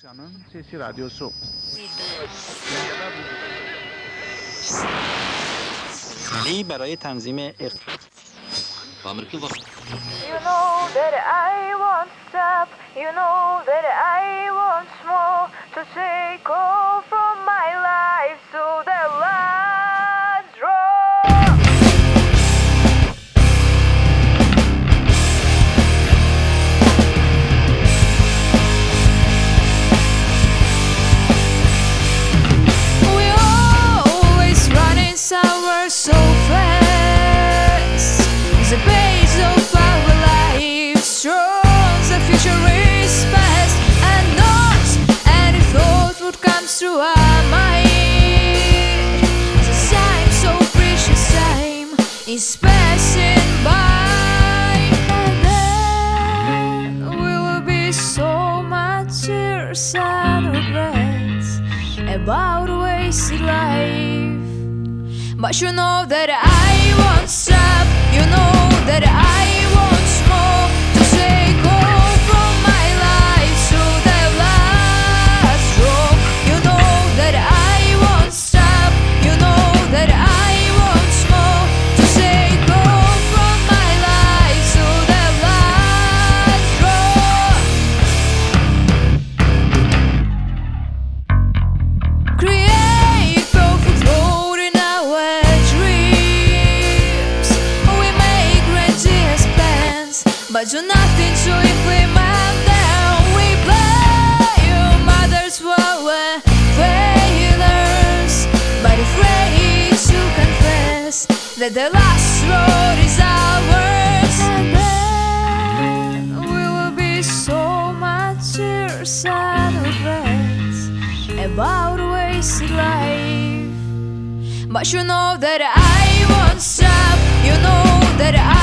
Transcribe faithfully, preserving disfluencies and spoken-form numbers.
Asya'nın Sesi Radyosu. علی برای تنظیم اق... آمریکا واسه You know that I won't stop. You know that I want more to take all from my life to the last drop. We always running somewhere so fast. The pace of our lives shows the future is past, and not any thought would come through our mind. The time, so precious time, is passing by, and then will be so much tears and regrets about wasted life. But you know that I won't stop. You know that I want more to take all from my life to the last drop. You know that I won't stop. You know that I want more to take all from my life to the last drop. Create perfect road in our dreams. We make grandiose plans, but do nothing to implement them. We blame others for our failures, but afraid to confess that the last road is ours. And then will be so much tears and regrets about wasted life. But you know that I won't stop. You know that I